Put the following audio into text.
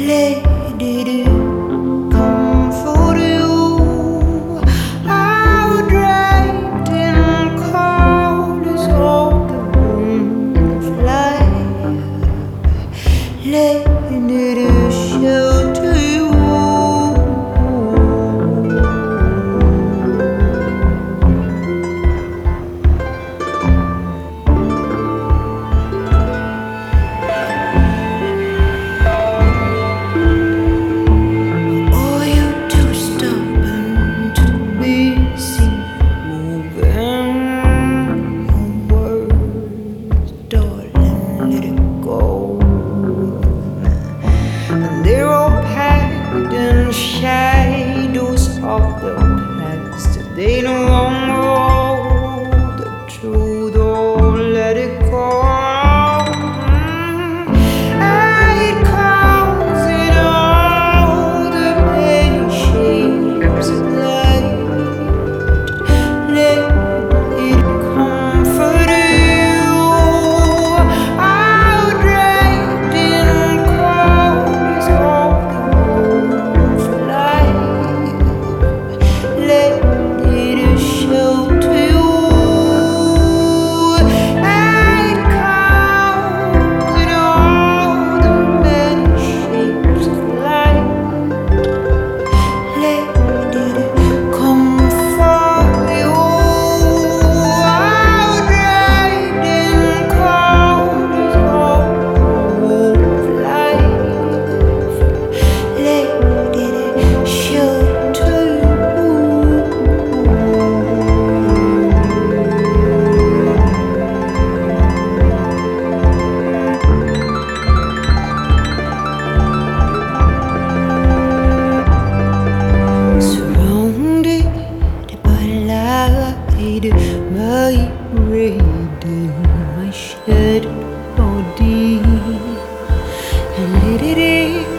Let it come for you. How draped in colors of the moon fly. Let it shelter you. Shadows of the past, they no longer hold the truth. Oh, let it go. It comes in all the many shapes of light. Let it comfort you. I'll draped in colors of vibrating my shattered body, and let it